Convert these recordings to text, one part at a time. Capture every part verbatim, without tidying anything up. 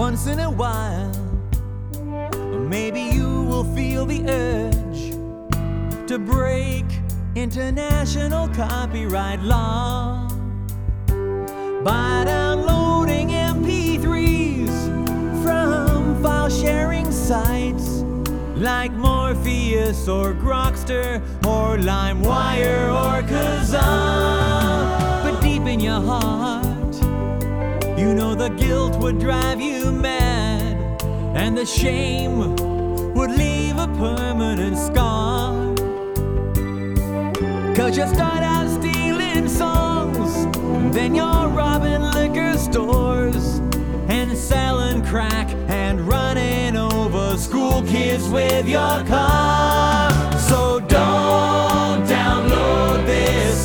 once in a while, maybe you will feel the urge to break international copyright law by downloading M P threes from file sharing sites like Morpheus or Grokster or LimeWire or Kazaa. But deep in your heart, you know the guilt would drive you mad, and the shame would leave a permanent scar. Cause you start out stealing songs, then you're robbing liquor stores and selling crack and running over school kids with your car. So don't download this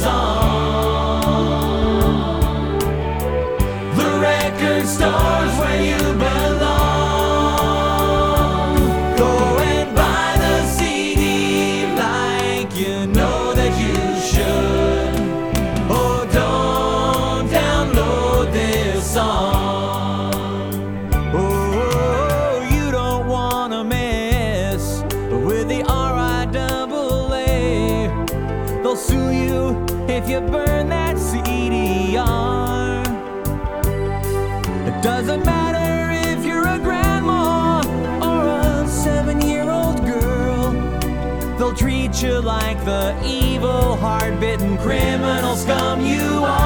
song. The record store's where you belong. Go and buy the C D like you know that you should. Oh, don't download this song. Oh, you don't wanna mess with the R I A A. They'll sue you if you burn that C D R. It doesn't matter if you're a grandma or a seven-year-old girl. They'll treat you like the evil, hard-bitten criminal scum you are.